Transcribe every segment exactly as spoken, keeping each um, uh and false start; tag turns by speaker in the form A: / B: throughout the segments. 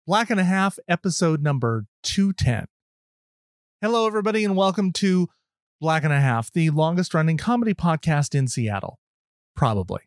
A: Black and a Half, episode number two ten. Hello, everybody, and welcome to Black and a Half, the longest running comedy podcast in Seattle. Probably.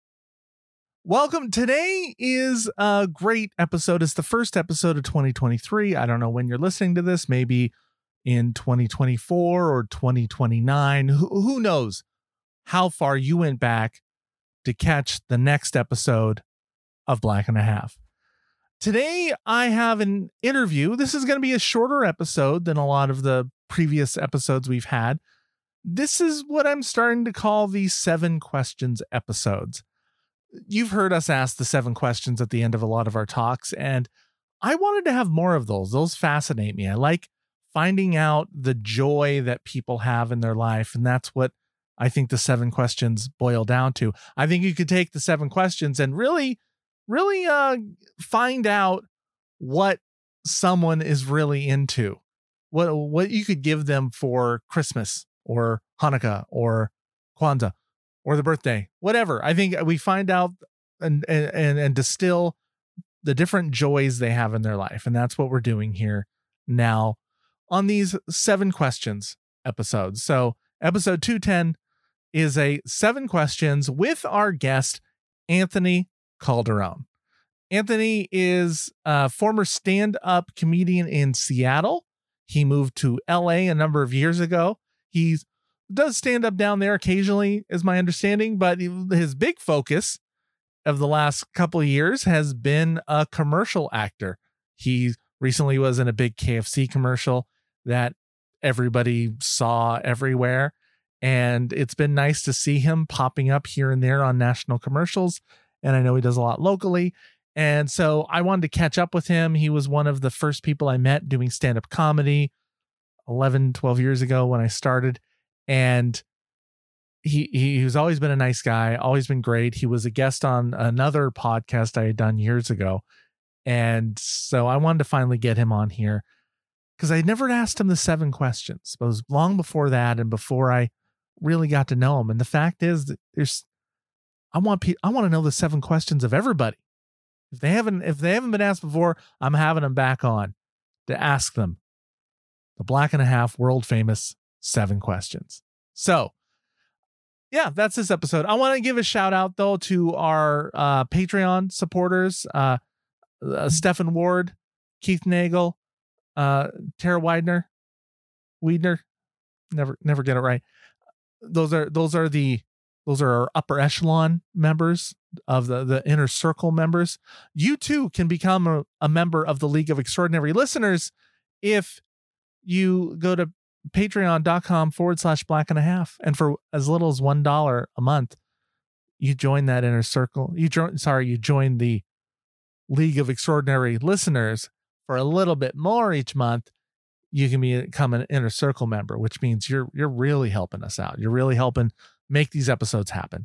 A: Welcome. Today is a great episode. It's the first episode of twenty twenty-three. I don't know when you're listening to this, maybe in twenty twenty-four or twenty twenty-nine. Who, who knows how far you went back to catch the next episode of Black and a Half. Today, I have an interview. This is going to be a shorter episode than a lot of the previous episodes we've had. This is what I'm starting to call the seven questions episodes. You've heard us ask the seven questions at the end of a lot of our talks, and I wanted to have more of those. Those fascinate me. I like finding out the joy that people have in their life, and that's what I think the seven questions boil down to. I think you could take the seven questions and really really uh, find out what someone is really into, what what you could give them for Christmas or Hanukkah or Kwanzaa or the birthday, whatever. I think we find out and and and distill the different joys they have in their life, and that's what we're doing here now on these seven questions episodes. So episode two ten is a seven questions with our guest Anthony Calderone. Anthony is a former stand-up comedian in Seattle. He moved to L A a number of years ago. He does stand up down there occasionally, is my understanding, but his big focus of the last couple of years has been a commercial actor. He recently was in a big K F C commercial that everybody saw everywhere. And it's been nice to see him popping up here and there on national commercials. And I know he does a lot locally. And so I wanted to catch up with him. He was one of the first people I met doing stand-up comedy eleven, twelve years ago when I started. And he, he he's always been a nice guy, always been great. He was a guest on another podcast I had done years ago. And so I wanted to finally get him on here because I never asked him the seven questions. But it was long before that and before I really got to know him. And the fact is that there's I want pe- I want to know the seven questions of everybody. If they haven't, if they haven't been asked before, I'm having them back on to ask them the Black and a Half world famous seven questions. So yeah, that's this episode. I want to give a shout out though to our uh, Patreon supporters, uh, uh, Stephen Ward, Keith Nagel, uh, Tara Widener, Weidner, never, never get it right. Those are, those are the, Those are our upper echelon members of the, the inner circle members. You too can become a, a member of the League of Extraordinary Listeners if you go to patreon.com forward slash black and a half. And for as little as one dollar a month, you join that inner circle. You join, sorry, you join the League of Extraordinary Listeners for a little bit more each month. You can become an inner circle member, which means you're, you're really helping us out. You're really helping make these episodes happen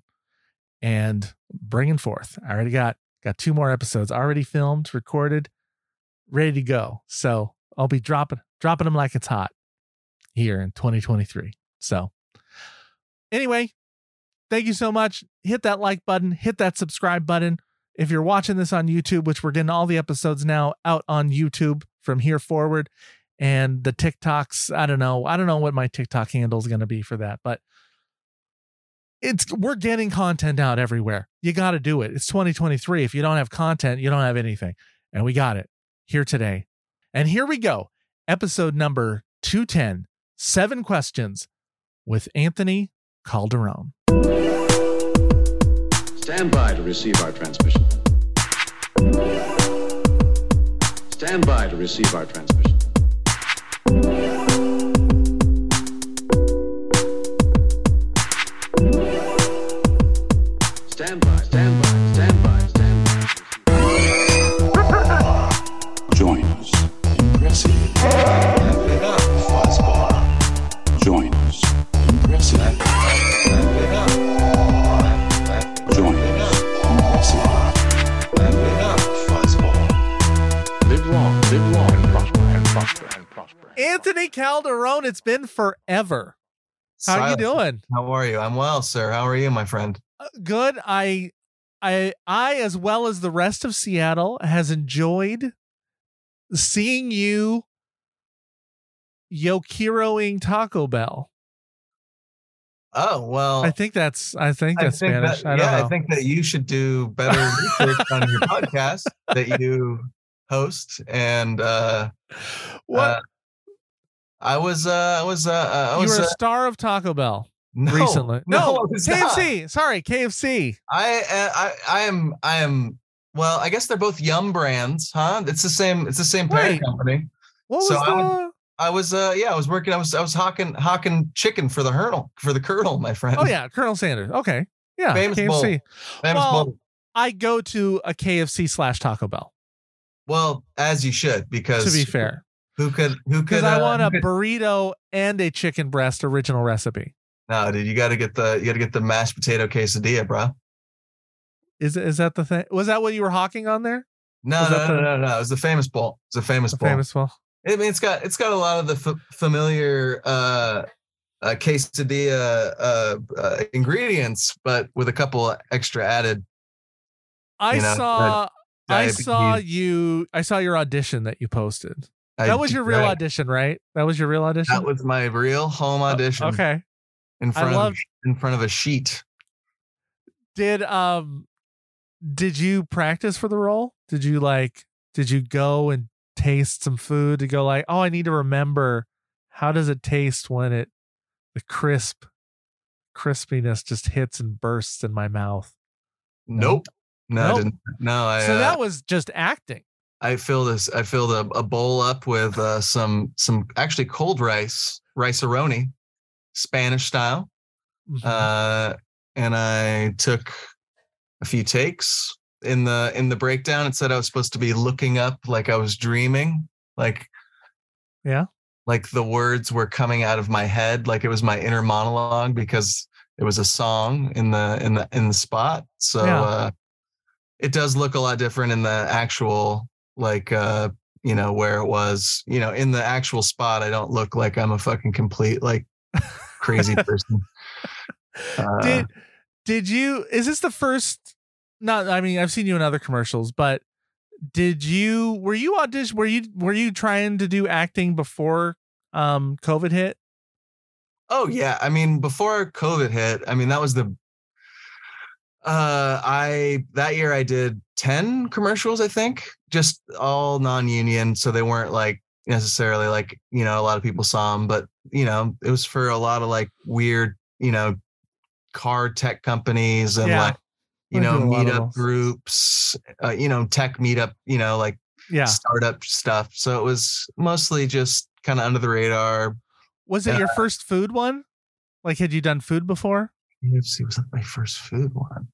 A: and bringing forth. I already got, got two more episodes already filmed, recorded, ready to go. So I'll be dropping, dropping them like it's hot here in twenty twenty-three. So anyway, thank you so much. Hit that like button, hit that subscribe button. If you're watching this on YouTube, which we're getting all the episodes now out on YouTube from here forward, and the TikToks, I don't know. I don't know what my TikTok handle is going to be for that, but It's we're getting content out everywhere. You got to do it. It's twenty twenty-three. If you don't have content, you don't have anything. And we got it here today. And here we go. Episode number two ten, Seven Questions with Anthony Calderone.
B: Stand by to receive our transmission. Stand by to receive our transmission. Stand by, stand by, stand by, stand by.
C: Join us. Impressive. Wrap it up, fuzzball. Join us. Impressive. Wrap it up. Join us. Impressive. Wrap it up, fuzzball.
B: Live long, live long, and prosper, and prosper, and prosper.
A: Anthony Calderone, it's been forever. How are you doing?
D: How are you? I'm well, sir. How are you, my friend?
A: Uh, good. I, I, I, as well as the rest of Seattle, has enjoyed seeing you Yokiroing Taco Bell.
D: Oh, well.
A: I think that's I think
D: I
A: that's
D: think
A: Spanish.
D: that-
A: I don't
D: yeah,
A: know.
D: I think that you should do better research on your podcast that you host. And uh,
A: What?
D: uh, I was, uh, I was, uh, uh, I
A: You
D: was
A: were a
D: uh,
A: star of Taco Bell
D: no,
A: recently.
D: No, I was
A: K F C.
D: not.
A: Sorry, K F C.
D: I, uh, I, I am, I am. Well, I guess they're both Yum brands, huh? It's the same. It's the same parent
A: Wait.
D: company.
A: What was
D: So
A: the?
D: I would- I was, uh, yeah, I was working. I was, I was hawking, hawking chicken for the Colonel, for the Colonel, my friend.
A: Oh yeah, Colonel Sanders. Okay, yeah,
D: Famous
A: K F C.
D: bowl. Famous
A: Well,
D: bowl.
A: I go to a K F C slash Taco Bell.
D: Well, as you should, because
A: To be fair,
D: who could, who could?
A: because I
D: uh,
A: want a
D: who could-
A: burrito and a chicken breast original recipe.
D: No, dude, you got to get the, you got to get the mashed potato quesadilla, bro.
A: Is is that the thing? Was that what you were hawking on there?
D: No,
A: Was
D: no,
A: that
D: no,
A: the-
D: no, no. It was the famous bowl. It's a famous
A: The
D: bowl.
A: famous one.
D: I mean, it's got, it's got a lot of the f- familiar uh, uh, quesadilla uh, uh, ingredients, but with a couple extra added.
A: I
D: You know,
A: saw. I
D: diabetes.
A: saw you. I saw your audition that you posted.
D: I
A: That was your real
D: right.
A: audition, right? That was your real audition.
D: That was my real home audition.
A: Oh, okay.
D: In front
A: love-
D: of in front of a sheet.
A: Did um, did you practice for the role? Did you like? Did you go and taste some food to go like, oh, I need to remember how does it taste when it the crisp crispiness just hits and bursts in my mouth.
D: Nope. No, I
A: Nope.
D: didn't. No, I.
A: So
D: uh,
A: that was just acting.
D: I filled this. I filled a, a bowl up with uh, some some actually cold rice, rice-a-roni, Spanish style,
A: Mhm.
D: uh, and I took a few takes. In the in the breakdown, it said I was supposed to be looking up like I was dreaming, like
A: Yeah.
D: like the words were coming out of my head, like it was my inner monologue because it was a song in the in the in the spot. So
A: Yeah.
D: uh, it does look a lot different in the actual, like uh, you know, where it was, you know, in the actual spot. I don't look like I'm a fucking complete like crazy person. Uh,
A: did did you? Is this the first? Not. I mean, I've seen you in other commercials, but did you? Were you audition? Were you? Were you trying to do acting before um COVID hit?
D: Oh yeah, I mean before COVID hit, I mean that was the uh I that year I did ten commercials, I think, just all non-union, so they weren't like necessarily like, you know, a lot of people saw them, but you know, it was for a lot of like weird, you know, car tech companies and
A: Yeah.
D: like, you
A: I
D: know,
A: do a lot of
D: meetup
A: those.
D: groups, uh, you know, tech meetup, you know, like
A: Yeah.
D: startup stuff. So it was mostly just kind of under the radar.
A: Was it your first food one? Like, had you done food before?
D: U F C was like my first food one.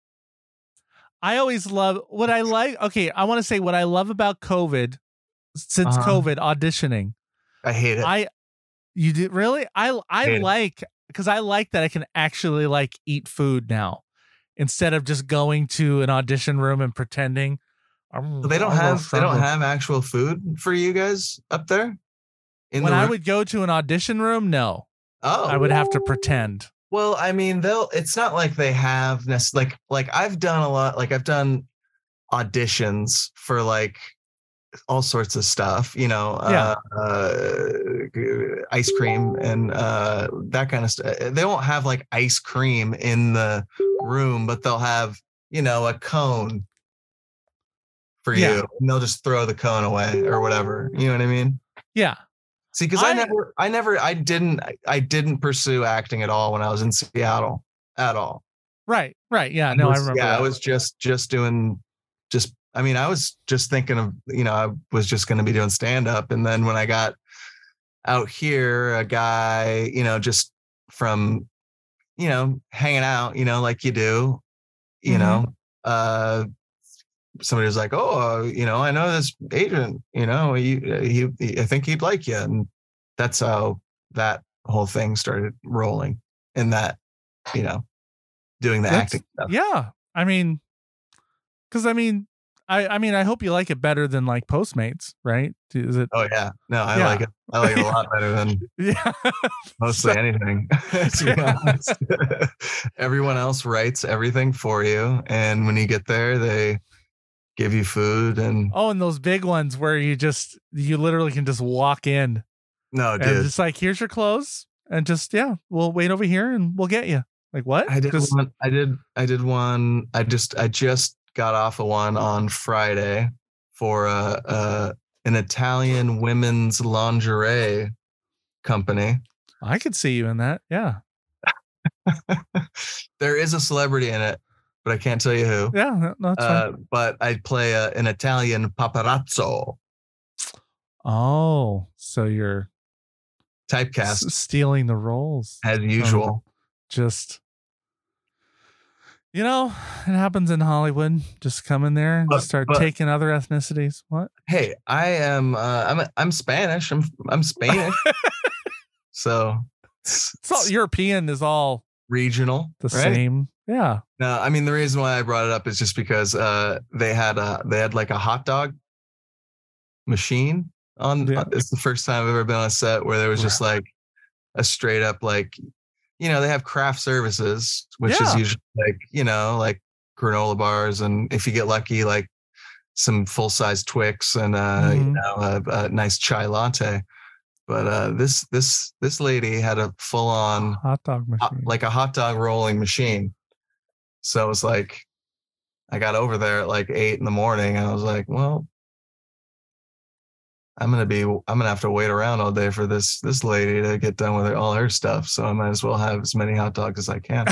A: I always love what I like. Okay, I want to say what I love about COVID since
D: Uh-huh.
A: COVID auditioning.
D: I hate it.
A: I you did really? I I
D: Hate it.
A: like because I like that I can actually like eat food now instead of just going to an audition room and pretending. "Mm,
D: So they don't
A: I'll go
D: have they don't
A: something."
D: have actual food for you guys up there. In
A: When
D: the
A: I
D: room?
A: would go to an audition room, no,
D: oh,
A: I would have to pretend.
D: Well, I mean, they'll. It's not like they have nec- like like I've done a lot. Like I've done auditions for like all sorts of stuff. You know,
A: Yeah.
D: uh, uh, ice cream and uh, that kind of stuff. They won't have like ice cream in the room, but they'll have, you know, a cone for
A: Yeah.
D: you, and they'll just throw the cone away or whatever. You know what I mean?
A: Yeah,
D: See, because I,
A: I-
D: never, I never, I didn't, I didn't pursue acting at all when I was in Seattle, at all.
A: right, right. Yeah, no, I
D: was-
A: remember.
D: Yeah, I
A: that.
D: was just, just doing, just. I mean, I was just thinking of, you know, I was just going to be doing stand up, and then when I got out here, a guy, you know, just from, you know, hanging out, you know, like you do, you
A: Mhm.
D: know, uh. Somebody was like, "Oh, uh, you know, I know this agent. You know, he, he, he, I think he'd like you," and that's how that whole thing started rolling. In that, you know, doing the
A: That's-
D: acting stuff.
A: Yeah, I mean, because I mean, I I mean, I hope you like it better than like Postmates, right? Is it?
D: Oh yeah, no, I
A: Yeah.
D: like it. I like it a lot better than
A: Yeah,
D: mostly
A: So-
D: anything. To be honest, everyone else writes everything for you, and when you get there, they give you food and
A: Oh, and those big ones where you just you literally can just walk in
D: no,
A: and
D: dude.
A: it's like, here's your clothes, and just yeah, we'll wait over here and we'll get you. Like what?
D: I did
A: Just-
D: one. I did. I did one. I just. I just got off of one on Friday for a, a an Italian women's lingerie company.
A: I could see you in that. Yeah.
D: There is a celebrity in it, but I can't tell you who.
A: Yeah. No, no, that's fine.
D: Uh, but I play a, an Italian paparazzo.
A: Oh, so you're
D: Typecast
A: s- stealing the roles.
D: as usual.
A: Just, you know, it happens in Hollywood. Just come in there and
D: But-
A: just start
D: but-
A: taking other ethnicities. What?
D: Hey, I am. Uh, I'm. I'm Spanish. I'm. I'm Spanish. so it's,
A: It's all European is all
D: regional.
A: the
D: right?
A: same. Yeah.
D: No, I mean the reason why I brought it up is just because uh, they had a they had like a hot dog machine on.
A: Yeah.
D: uh, It's the first time I've ever been on a set where there was just like a straight up like, you know, they have craft services, which is
A: Yeah.
D: usually like, you know, like granola bars, and if you get lucky, like some full size Twix and uh, you
A: Mhm.
D: know a, a nice chai latte. But uh, this this this lady had a full on
A: Hot dog
D: hot-
A: machine.
D: like a hot dog rolling machine. So it was like, I got over there at like eight in the morning, and I was like, well, I'm gonna be, I'm gonna have to wait around all day for this this lady to get done with all her stuff. So I might as well have as many hot dogs as I can.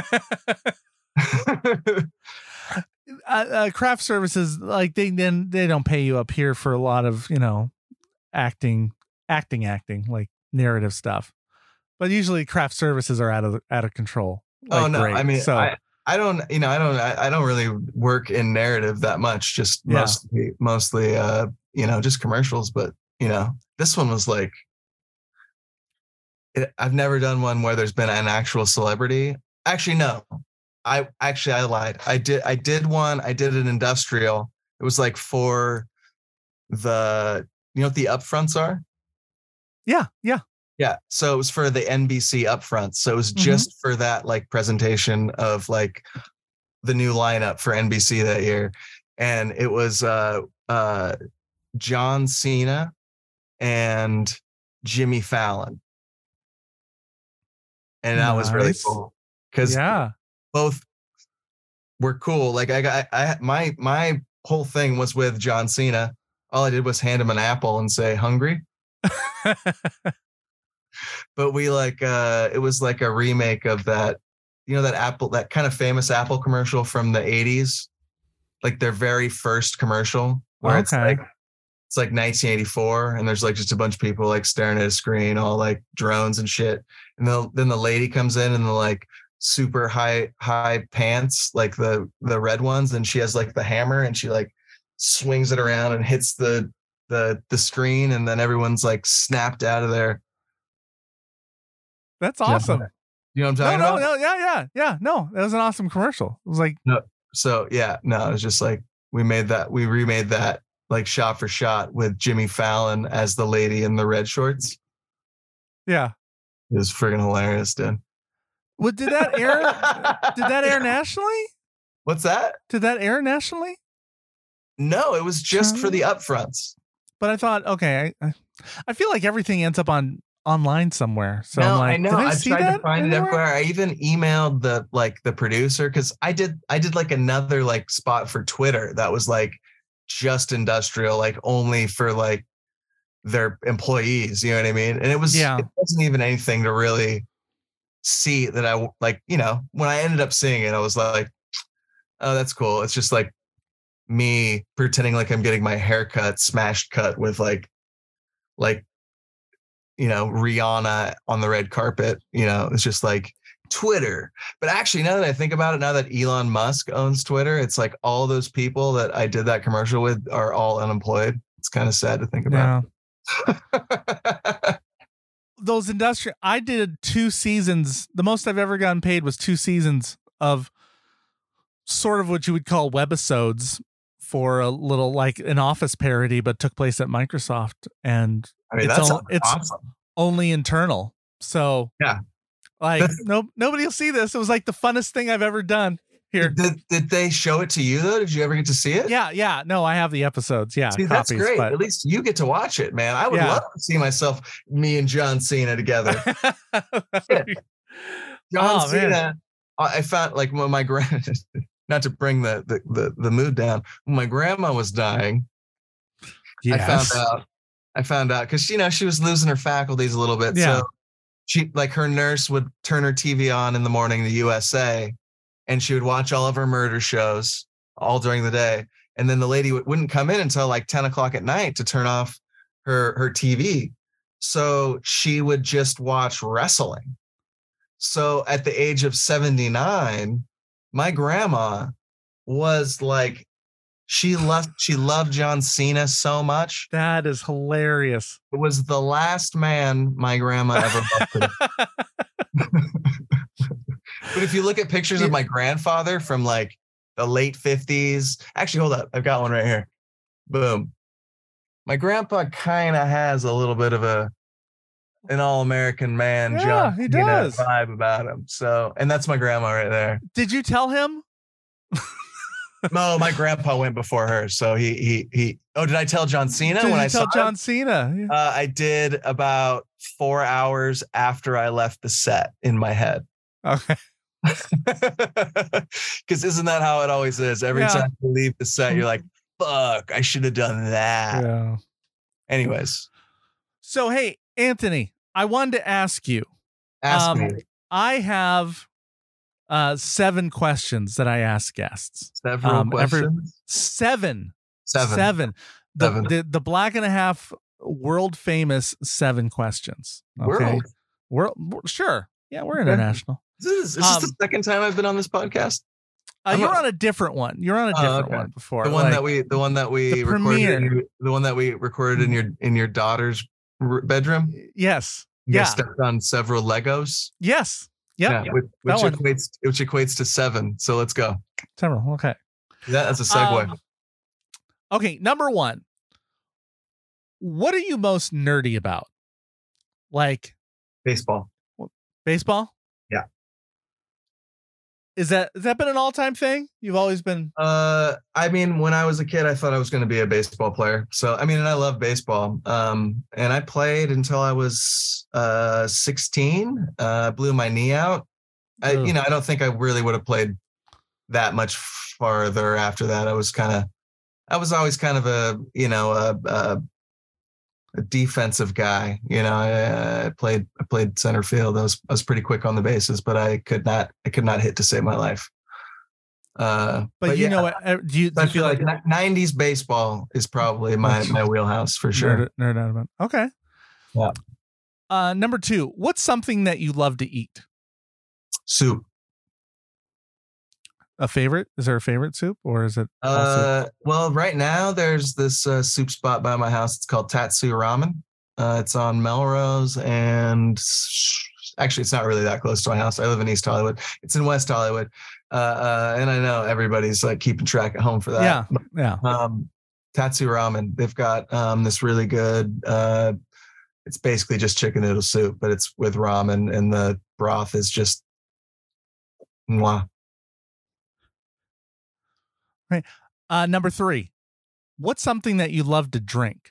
A: uh, uh, craft services, like they then they don't pay you up here for a lot of, you know, acting, acting, acting, like narrative stuff. But usually craft services are out of out of control.
D: oh
A: Like,
D: no,
A: great.
D: I mean,
A: so
D: I, I don't, you know, I don't, I, I don't really work in narrative that much. Just
A: Yeah.
D: mostly, mostly, uh, you know, just commercials. But you know, this one was like, it, I've never done one where there's been an actual celebrity. Actually, no, I actually I lied. I did, I did one. I did an industrial. It was like for the, you know what the upfronts are?
A: yeah, yeah.
D: Yeah. So it was for the N B C upfront. So it was
A: Mhm.
D: just for that like presentation of like the new lineup for N B C that year. And it was uh uh John Cena and Jimmy Fallon. And that was really
A: Nice.
D: cool. Because
A: Yeah.
D: both were cool. Like I got I my my whole thing was with John Cena. All I did was hand him an apple and say hungry. But we like uh it was like a remake of that, you know, that Apple, that kind of famous Apple commercial from the eighties, like their very first commercial where it's
A: Okay.
D: like it's like nineteen eighty-four, and there's like just a bunch of people like staring at a screen, all like drones and shit. And then then the lady comes in in the like super high high pants, like the the red ones, and she has like the hammer, and she like swings it around and hits the the the screen, and then everyone's like snapped out of there.
A: That's
D: Yeah.
A: awesome.
D: You know what
A: No,
D: I'm talking
A: no,
D: about?
A: no, yeah, yeah, yeah. No, that was an awesome commercial. It was like,
D: So yeah, no, it was just like we made that, we remade that like shot for shot with Jimmy Fallon as the lady in the red shorts.
A: yeah.
D: It was friggin' hilarious, dude.
A: What did that air? Did that air nationally?
D: What's that?
A: Did that air nationally?
D: No, it was just for the upfronts.
A: But I thought, okay, I, I- I feel like everything ends up on online somewhere. So
D: no,
A: I'm like,
D: I know.
A: Did I,
D: I
A: see
D: tried
A: that
D: to find
A: anywhere?
D: it everywhere. I even emailed the like the producer because I did I did like another like spot for Twitter that was like just industrial, like only for like their employees. You know what I mean? And it was
A: Yeah.
D: it wasn't even anything to really see that I like. You know, when I ended up seeing it, I was like, oh, that's cool. It's just like me pretending like I'm getting my haircut smashed cut with like like you know, Rihanna on the red carpet. You know, it's just like Twitter. But actually, now that I think about it, now that Elon Musk owns Twitter, it's like all those people that I did that commercial with are all unemployed. It's kind of sad to think
A: Yeah.
D: about.
A: Those industrial, I did two seasons. The most I've ever gotten paid was two seasons of sort of what you would call webisodes for a little like an Office parody, but took place at Microsoft. And
D: I mean,
A: It's
D: that's
A: all- it's-
D: awesome.
A: only internal. So
D: Yeah.
A: like no nobody will see this. It was like the funnest thing I've ever done. Here.
D: Did, did they show it to you though? Did you ever get to see it?
A: Yeah, yeah. No, I have the episodes. Yeah,
D: See,
A: copies,
D: that's great.
A: but-
D: At least you get to watch it, man. I would
A: Yeah.
D: love to see myself, me and John Cena together. John
A: Oh,
D: Cena.
A: man.
D: I I found like when my grand, not to bring the, the the the mood down. When my grandma was dying,
A: Yes.
D: I found out. I found out because you know she was losing her faculties a little bit.
A: Yeah.
D: So she like her nurse would turn her T V on in the morning, the U S A, and she would watch all of her murder shows all during the day. And then the lady w- wouldn't come in until like ten o'clock at night to turn off her her T V. So she would just watch wrestling. So at the age of seventy-nine, my grandma was like, she loved she loved John Cena so much.
A: That is hilarious.
D: It was the last man my grandma ever loved. But if you look at pictures of my grandfather from like the late fifties, actually, hold up, I've got one right here. Boom. My grandpa kind of has a little bit of a an all-American man,
A: Yeah,
D: John
A: he
D: Cena
A: does.
D: vibe about him. So, and that's my grandma right there.
A: Did you tell him?
D: No, my grandpa went before her, so he he he. Oh, did I tell John Cena
A: Did
D: when
A: you
D: I
A: tell
D: saw
A: John
D: him?
A: Cena?
D: Uh, I did about four hours after I left the set in my head.
A: Okay.
D: Because isn't that how it always is? Every
A: Yeah.
D: time you leave the set, you're like, fuck, I should have done that.
A: Yeah.
D: Anyways,
A: So, hey, Anthony, I wanted to ask you.
D: ask
A: Um,
D: me.
A: I have uh, seven questions that I ask guests.
D: Several
A: um, every-
D: questions.
A: Seven.
D: Seven.
A: Seven. The,
D: Seven.
A: the the black and a half world famous seven questions. Okay.
D: World?
A: World. Sure. Yeah, we're
D: Okay.
A: international.
D: Is this, is this
A: Um,
D: the second time I've been on this podcast?
A: Uh,
D: I'm
A: you're
D: a-
A: on a different one. You're on a
D: Oh,
A: different
D: okay.
A: one before.
D: The one
A: like-
D: that we, the one that we
A: the
D: recorded,
A: premiere.
D: in your, the one that we recorded in your in your daughter's r- bedroom.
A: Yes.
D: You
A: Yeah.
D: guys stepped on several Legos.
A: Yes. Yep.
D: Yeah, which, which
A: That one.
D: equates which equates to seven. So let's go.
A: Several. Okay.
D: Yeah, that's a segue.
A: Um, okay. Number one. What are you most nerdy about? Like
D: Baseball.
A: baseball?
D: Yeah.
A: Is that has that been an all time thing? You've always been.
D: Uh, I mean, when I was a kid, I thought I was going to be a baseball player. So, I mean, and I love baseball. Um, and I played until I was uh sixteen. Uh, blew my knee out. I,
A: Ugh.
D: you know, I don't think I really would have played that much farther after that. I was kind of, I was always kind of a, you know, a, a, a defensive guy. You know, I, I played, I played center field. I was, I was pretty quick on the bases, but I could not, I could not hit to save my life. Uh,
A: But, you
D: yeah,
A: know what? uh, Do you, do
D: I
A: you
D: feel like nineties baseball is probably my, my wheelhouse for sure.
A: Nerd, nerd out about. Okay.
D: Yeah.
A: Uh, number two. What's something that you love to eat?
D: Soup.
A: A favorite? Is there a favorite soup, or is it? all soup?
D: Uh, well, right now there's this uh, soup spot by my house. It's called Tatsu Ramen. Uh, it's on Melrose, and actually, it's not really that close to my house. I live in East Hollywood. It's in West Hollywood, uh, uh, and I know everybody's like keeping track at home for that.
A: Yeah. Yeah.
D: Um, Tatsu Ramen. They've got um, this really good. Uh, it's basically just chicken noodle soup, but it's with ramen, and the broth is just mwah.
A: Uh, number three. What's something that you love to drink?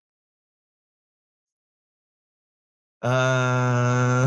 D: Uh,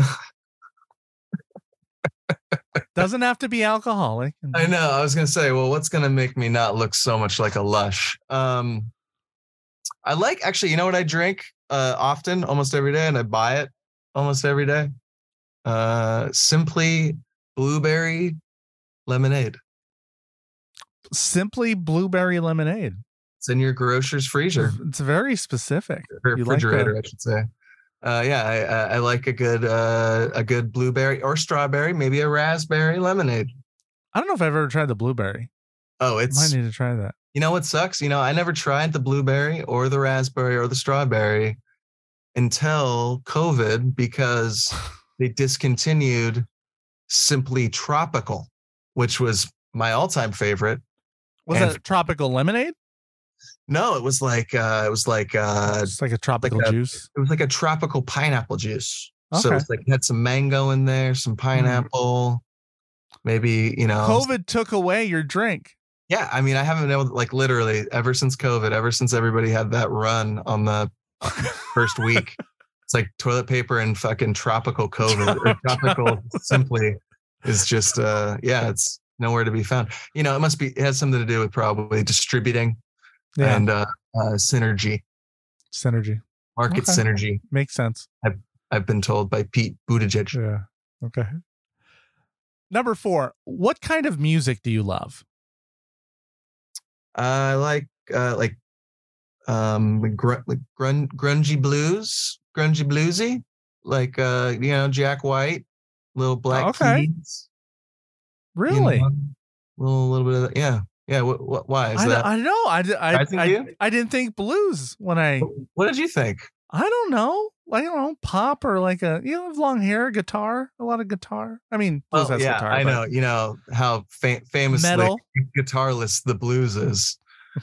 A: Doesn't have to be alcoholic.
D: I know. I was gonna say, well, what's gonna make me not look so much like a lush? Um, I like actually. You know what I drink uh, often, almost every day, and I buy it almost every day. Uh, Simply blueberry lemonade.
A: Simply blueberry lemonade.
D: It's in your grocer's freezer,
A: It's very specific.
D: or
A: You like
D: refrigerator,
A: the-
D: I should say. Uh, yeah, I, I, I like a good uh, a good blueberry or strawberry, maybe a raspberry lemonade.
A: I don't know if I've ever tried the blueberry.
D: Oh,
A: I might
D: it's
A: need to try that.
D: you know what sucks? You know, I never tried the blueberry or the raspberry or the strawberry until COVID because they discontinued Simply Tropical, which was my all-time favorite.
A: Was
D: And-
A: that tropical lemonade?
D: No, it was like uh it was like uh
A: It's like a tropical
D: like a-
A: juice.
D: it was like a tropical pineapple juice. So
A: Okay.
D: it's like it had some mango in there, some pineapple. maybe, you know,
A: COVID took away your drink.
D: yeah. I mean, I haven't been able to, like, literally ever since COVID, ever since everybody had that run on the first week. It's like toilet paper and fucking tropical COVID or tropical simply is just, uh, yeah, it's nowhere to be found. You know, it must be, it has something to do with probably distributing
A: Yeah.
D: and uh, uh, synergy,
A: Synergy.
D: market
A: Okay.
D: synergy.
A: Makes sense.
D: I've been told by Pete Buttigieg.
A: Yeah. Okay. Number four, what kind of music do you love?
D: I like, uh, like, um, like gr- like grun- grungy blues, grungy bluesy, like, uh, you know, Jack White, little Black
A: Okay.
D: Keys.
A: Really?
D: You know, little, little bit of that. Yeah. Yeah. What, what, why is
A: I,
D: that?
A: I don't know. I, I,
D: Surprising
A: I,
D: to you?
A: I didn't think blues when I,
D: What did you think?
A: I don't know. I don't know, pop or like a, you know, long hair, guitar, a lot of guitar. I mean, blues
D: Well,
A: has
D: yeah,
A: guitar.
D: I
A: but
D: know. You know how fa- famously
A: Metal.
D: guitarless the blues is.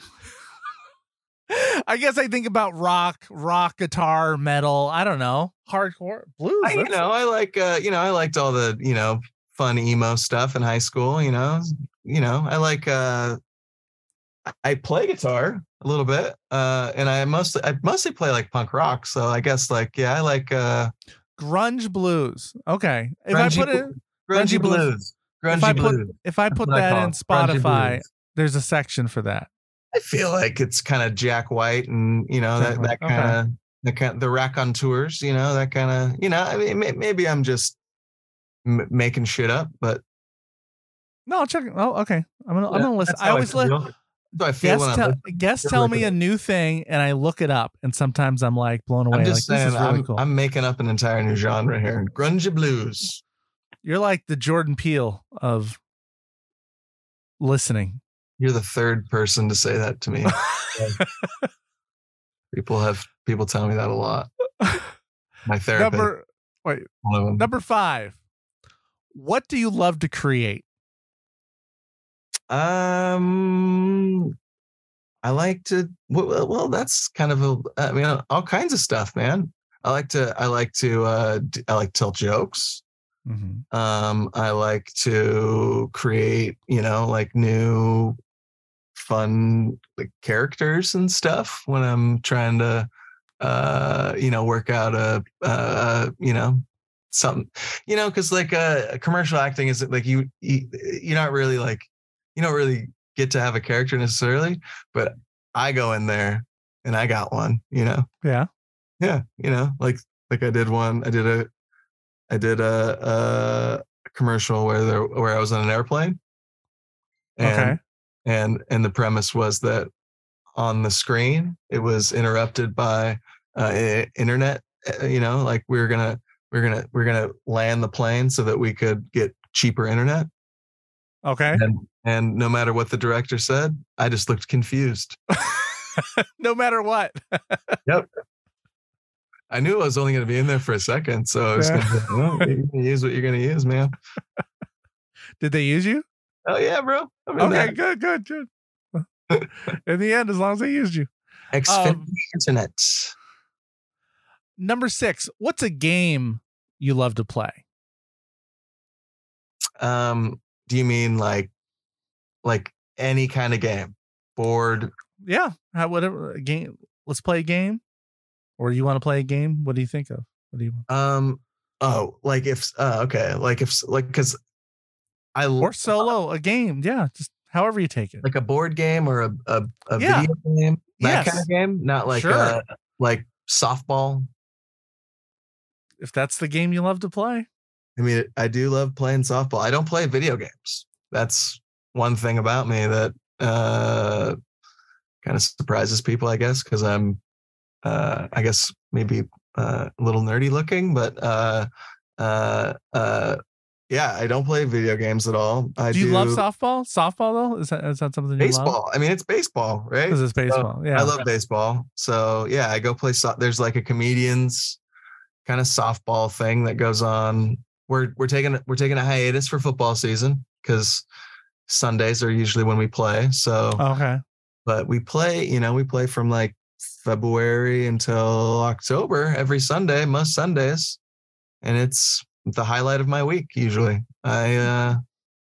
A: I guess I think about rock, rock, guitar, metal. I don't know. Hardcore blues.
D: I, you
A: that's-
D: know, I like, uh, you know, I liked all the, you know, fun emo stuff in high school. You know, you know, I like, uh, I play guitar a little bit, uh, and I mostly, I mostly play like punk rock. So I guess, like, yeah, I like uh,
A: grunge blues. Okay. If I
D: grungy
A: put it,
D: bl-
A: grungy
D: grungy
A: blues.
D: blues,
A: if I
D: grungy
A: put,
D: blues.
A: if I put
D: what I
A: that
D: call
A: in
D: it, grungy
A: Spotify,
D: blues.
A: there's a section for that.
D: I feel like it's kind of Jack White and, you know,
A: Jack
D: that,
A: White,
D: that kind of, the kind the raconteurs, you know, that kind of, you know, I mean, may- maybe I'm just m- making shit up, but
A: No, I'll check. Oh, okay. I'm gonna, I'm
D: yeah,
A: gonna listen.
D: that's
A: I
D: how
A: always let
D: feel. That's how I feel
A: guests
D: when I'm
A: tell,
D: listening.
A: guests
D: You're
A: tell me
D: looking
A: a new thing, and I look it up, and sometimes I'm like blown away.
D: I'm
A: Like,
D: just
A: this
D: saying,
A: is really
D: I'm,
A: cool.
D: I'm making up an entire new genre here. Grungy blues.
A: You're like the Jordan Peele of listening.
D: You're the third person to say that to me. people have, people tell me that a lot. My therapist.
A: Number wait,
D: one of them.
A: number five. What do you love to create?
D: Um, I like to. Well, well, that's kind of a. I mean, all kinds of stuff, man. I like to. I like to. Uh, d- I like to tell jokes.
A: Mm-hmm.
D: Um, I like to create. You know, like new, fun like, characters and stuff when I'm trying to. Uh, you know, work out a. Uh, you know. Something, you know, because like uh, commercial acting is like you, you, you're not really like, you don't really get to have a character necessarily, but I go in there and I got one, you know?
A: Yeah.
D: Yeah. You know, like, like I did one, I did a, I did a, a commercial where there, where I was on an airplane. And,
A: Okay.
D: and, and the premise was that on the screen, it was interrupted by uh, i- internet, uh, you know, like we were going to, we're going to, we're going to land the plane so that we could get cheaper internet.
A: Okay.
D: And, and no matter what the director said, I just looked confused.
A: No matter what.
D: Yep. I knew I was only going to be in there for a second. So I was
A: Yeah.
D: going to well, you're going to use what you're going to use, man.
A: Did they use you?
D: Oh yeah, bro. I mean,
A: Okay,
D: that-
A: good, good, good. In the end, as long as they used you.
D: Xfinity
A: Um,
D: internet.
A: Number six, what's a game you love to play?
D: Um, do you mean like, like any kind of game? Board?
A: Yeah. How, whatever a game. Let's play a game. Or you want to play a game? What do you think of? What do you want?
D: Um, oh, like if, uh, okay. Like if, like, cause I
A: Or solo, a game. Yeah. Just however you take it.
D: like a board game or a, a, a
A: Yeah.
D: video game, that
A: Yes.
D: kind of game, not like,
A: Sure.
D: uh, like softball.
A: If that's the game you love to play.
D: I mean, I do love playing softball. I don't play video games. That's one thing about me that uh, kind of surprises people, I guess, because I'm, uh, I guess, maybe uh, a little nerdy looking, but uh, uh, uh, yeah, I don't play video games at all. I
A: Do you love softball? Softball though? Is that is that something you love?
D: baseball. I mean, it's baseball, right?
A: Because it's baseball. yeah.
D: I love baseball. So yeah, I go play. So- There's like a comedians kind of softball thing that goes on. We're we're taking we're taking a hiatus for football season because Sundays are usually when we play. So,
A: Okay.
D: but we play. You know, we play from like February until October every Sunday, most Sundays, and it's the highlight of my week. Usually, I uh,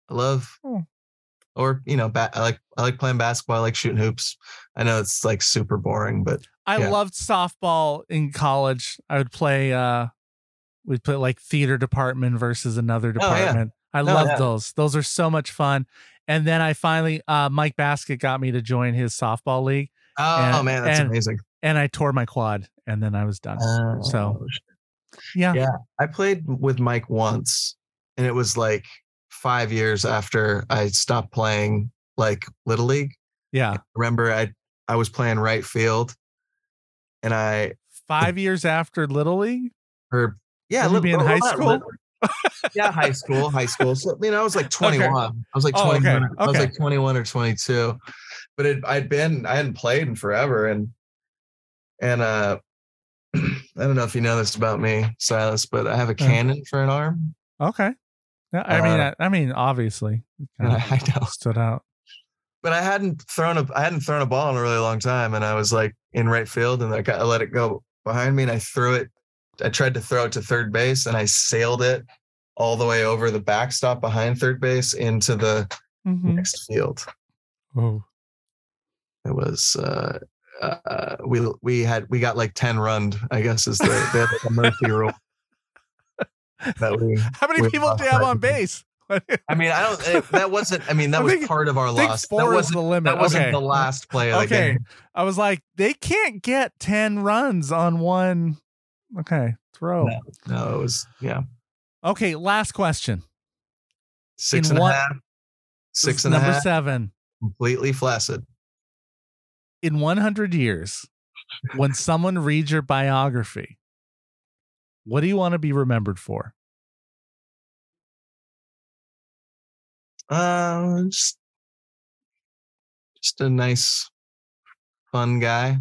D: I love,
A: Oh.
D: or you know, ba- I like I like playing basketball. I like shooting hoops. I know it's like super boring, but
A: I
D: yeah.
A: loved softball in college. I would play. uh We'd play like theater department versus another
D: Oh, yeah.
A: department. I
D: No,
A: loved
D: yeah.
A: those. Those are so much fun. And then I finally, uh, Mike Baskett got me to join his softball league,
D: oh
A: and-
D: man, that's
A: and-
D: amazing.
A: and I tore my quad, and then I was done.
D: Oh,
A: So
D: shit.
A: yeah,
D: Yeah, I played with Mike once, and it was like five years after I stopped playing like Little League.
A: yeah.
D: Remember, I I was playing right field, and I
A: Five years after Little League.
D: or yeah,
A: Would you be in
D: well,
A: high
D: not
A: school?
D: Little- yeah, high school, high school. So you know, I was like twenty-one. I was like
A: Oh, okay,
D: twenty-one. I was
A: okay.
D: like twenty-one or twenty-two. But it, I'd been I hadn't played in forever, and and uh, I don't know if you know this about me, Silas, but I have a cannon for an arm.
A: Okay. Yeah, I mean,
D: Uh,
A: I, I mean, obviously, it kind of
D: I know.
A: stood out.
D: But I hadn't thrown a I hadn't thrown a ball in a really long time, and I was like in right field, and I got I let it go behind me, and I threw it. I tried to throw it to third base, and I sailed it all the way over the backstop behind third base into the
A: Mhm.
D: next field.
A: Oh,
D: It was uh, uh, we we had we got like ten run, I guess is the, the, the mercy rule. That we,
A: how many
D: we
A: people
D: lost
A: do you have
D: by-
A: on base?
D: I mean, I don't. It, that wasn't. I mean, that
A: I
D: was
A: think-
D: part of our
A: I think
D: loss. That
A: four is
D: wasn't.
A: the limit.
D: That wasn't
A: Okay.
D: the last play of the
A: Okay.
D: game.
A: I was like, they can't get ten runs on one. Okay, throw.
D: No. No, it was yeah.
A: Okay, last question.
D: Six
A: In
D: and a
A: what-
D: half. Six and a
A: Number
D: half.
A: seven.
D: Completely flaccid.
A: In one hundred years, when someone reads your biography, what do you want to be remembered for?
D: Uh, just, just a nice, fun guy.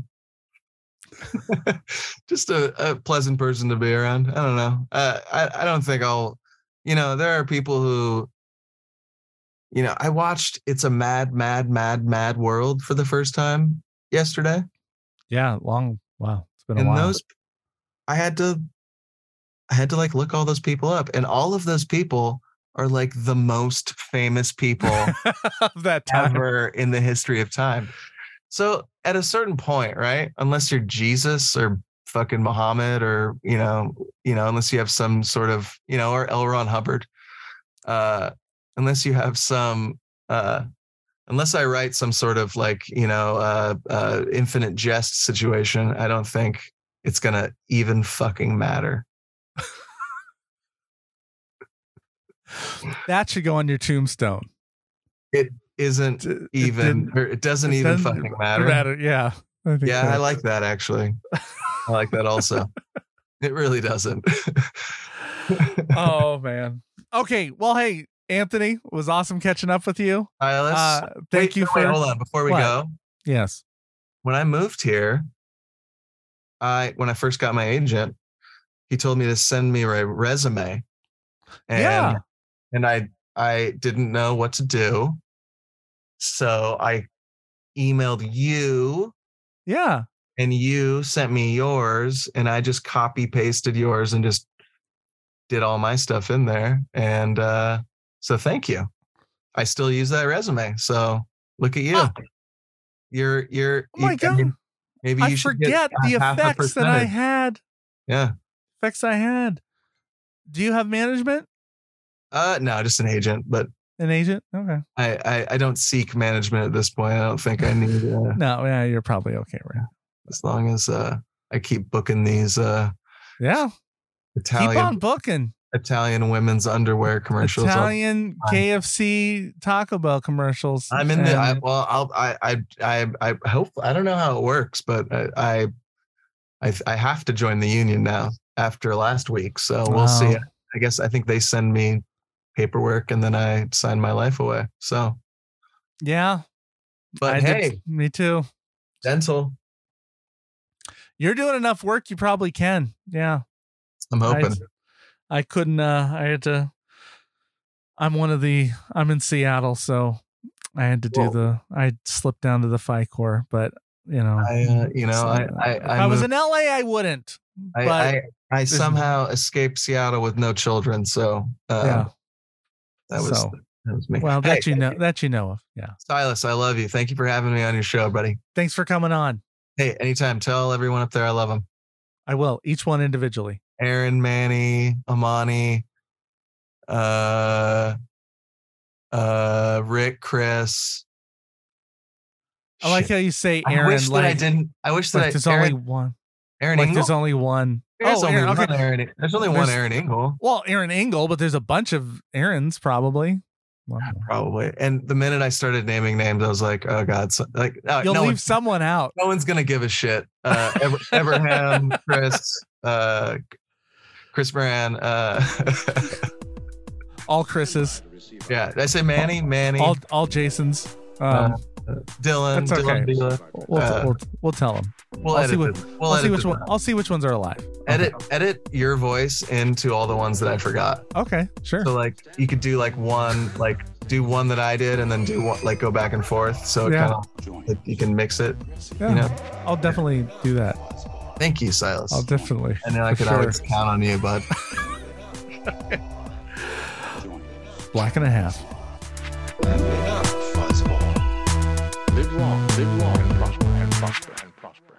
D: Just a, a pleasant person to be around. I don't know. Uh, I I don't think I'll. You know, there are people who. You know, I watched "It's a Mad, Mad, Mad, Mad World" for the first time yesterday,
A: Yeah, long. Wow, it's been a
D: and
A: while.
D: those, I had to, I had to like look all those people up, and all of those people are like the most famous people
A: of that time.
D: ever in the history of time. So at a certain point, right? Unless you're Jesus or fucking Muhammad, or you know, you know, unless you have some sort of, you know, or L. Ron Hubbard, uh, unless you have some, uh, unless I write some sort of like, you know, uh, uh, infinite jest situation, I don't think it's gonna even fucking matter.
A: That should go on your tombstone.
D: Isn't
A: It
D: even,
A: didn't-
D: or it doesn't
A: it
D: even
A: doesn't
D: fucking matter.
A: Yeah. I think
D: Yeah,
A: so.
D: I like that actually. I like that also. It really doesn't.
A: Oh man. Okay. Well, hey, Anthony, it was awesome catching up with you.
D: Silas,
A: Uh, thank
D: wait,
A: you
D: no,
A: for.
D: wait, hold on before we
A: What?
D: go.
A: Yes.
D: When I moved here, I when I first got my agent, he told me to send me a resume, and
A: Yeah.
D: and I I didn't know what to do, so I emailed you,
A: Yeah.
D: and you sent me yours, and I just copy pasted yours and just did all my stuff in there, and uh, so thank you. I still use that resume, so look at you.
A: Ah.
D: You're you're.
A: Oh my
D: you-
A: God.
D: mean, maybe you
A: I
D: should get
A: forget the
D: half a
A: effects that I
D: percentage.
A: had.
D: Yeah.
A: Effects I had. Do you have management?
D: Uh, no, just an agent, but
A: An agent? Okay.
D: I, I, I don't seek management at this point. I don't think I need, uh,
A: No, yeah, you're probably okay, right?
D: as long as, uh, I keep booking these, uh,
A: Yeah.
D: Italian,
A: Keep on booking.
D: Italian women's underwear commercials. I'll-
A: Italian
D: fine.
A: K F C Taco Bell commercials.
D: I'm in the, I,
A: and-
D: well, I'll, I, I, I, I hope, I don't know how it works, but I, I, I, I have to join the union now after last week. So we'll see.
A: Wow.
D: I guess, I think they send me paperwork and then I sign my life away. So,
A: Yeah.
D: but
A: I
D: hey,
A: did- me too.
D: dental,
A: You're doing enough work. You probably can. Yeah.
D: I'm hoping.
A: I, I couldn't, uh, I had to, I'm one of the, I'm in Seattle. So I had to do
D: Whoa.
A: the, I slipped down to the FICOR, but you know,
D: I, uh, you know,
A: so,
D: I, I,
A: if
D: I,
A: I was
D: moved-
A: in L A, I wouldn't.
D: I,
A: but
D: I, I somehow escaped Seattle with no children. So, uh,
A: yeah.
D: that was,
A: So.
D: That was me.
A: Well, that
D: Hey,
A: you know, that you know of. Yeah.
D: Silas, I love you. Thank you for having me on your show, buddy.
A: Thanks for coming on.
D: Hey, anytime. Tell everyone up there I love them.
A: I will. Each one individually.
D: Aaron, Manny, Amani, uh, uh, Rick, Chris.
A: I like
D: Shit.
A: how you say
D: I
A: Aaron.
D: wish
A: like,
D: that I didn't. I wish that
A: like
D: I,
A: there's
D: Aaron,
A: only one.
D: Aaron
A: Like
D: Engel?
A: there's only one.
D: There's
A: oh,
D: only
A: Aaron,
D: one
A: okay.
D: Aaron. There's only one
A: There's-
D: Aaron Engel,
A: Well, Aaron Engel, but there's a bunch of Aarons probably. Well,
D: probably. And the minute I started naming names, I was like, "Oh God!" So, like, uh,
A: you'll
D: no
A: leave
D: one,
A: someone out.
D: no one's gonna give a shit. Uh, Ever, Abraham, Chris, uh, Chris Moran. Uh,
A: All Chris's,
D: yeah, did I say Manny? Manny,
A: all all Jasons. Um,
D: uh, Dylan,
A: That's okay.
D: Dylan Vila.
A: we'll,
D: uh,
A: we'll we'll tell them.
D: We'll
A: I'll
D: edit
A: see what
D: this. We'll
A: I'll see
D: edit
A: which
D: this
A: one.
D: out.
A: I'll see which ones are alive.
D: Edit edit your voice into all the ones that I forgot.
A: Okay, sure.
D: So like you could do like one, like do one that I did, and then do one, like go back and forth. So it
A: Yeah.
D: kind of you can mix it.
A: Yeah,
D: You know.
A: I'll definitely do that.
D: Thank you, Silas.
A: I'll definitely.
D: I know I
A: for
D: could
A: sure.
D: always count on you, bud.
A: Black and a half.
C: Enough, fuzzball.
B: Live long, live long and prosper and prosper and prosper.